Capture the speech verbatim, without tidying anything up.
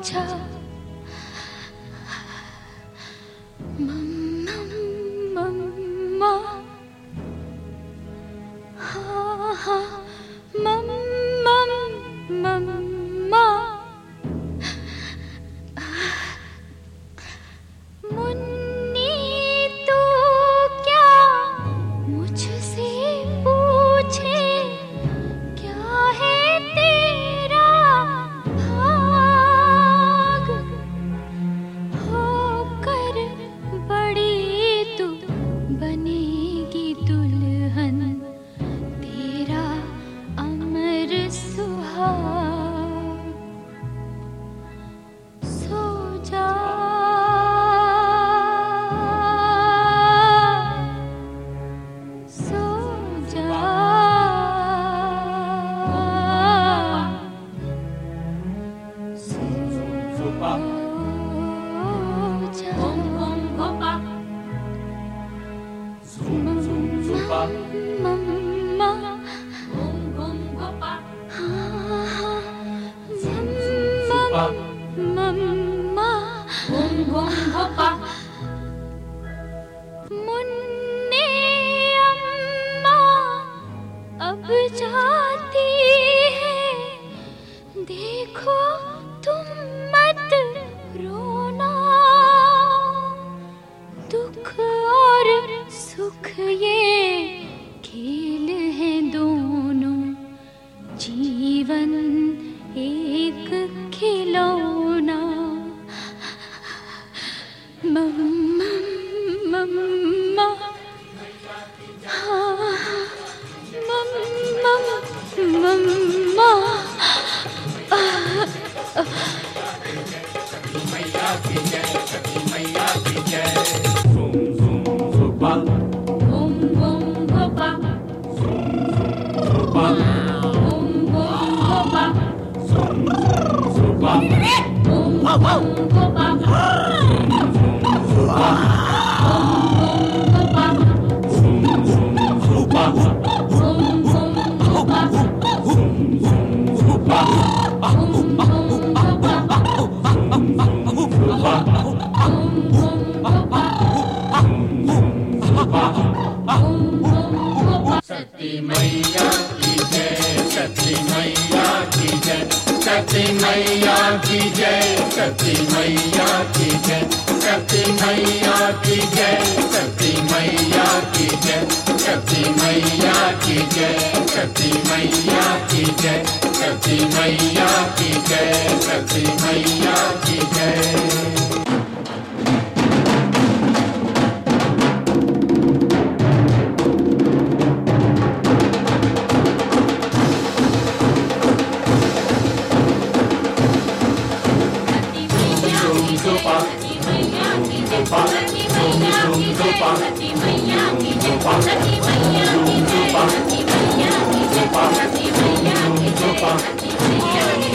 जा मम्मा मम्मा हाँ हाँ मम्मा मम्मा मुन्नी तो क्या मुझसे पूछे क्या है तेरा भाग होकर बड़ी तू बनेगी दुल्हन तेरा अमर सुहाग सो जा सो जा सो जा मम्मा मम्मा मुन्ने अम्मा अब जाती है देखो तुम मत रोना दुख और सुख ये खेल है दोनों जीवन एक खिलौना मम्मा मम्मा हाँ मम्मा मम्मा Bum bum hopa, bum bum hopa, bum bum hopa, सती मैया की जय सती मैया की जय सती मैया की जय सती मैया की जय सती मैया की जय सती मैया की जय सती मैया की जय सती मैया की जय सती मैया की जय सती मैया की जय सती मैया की जय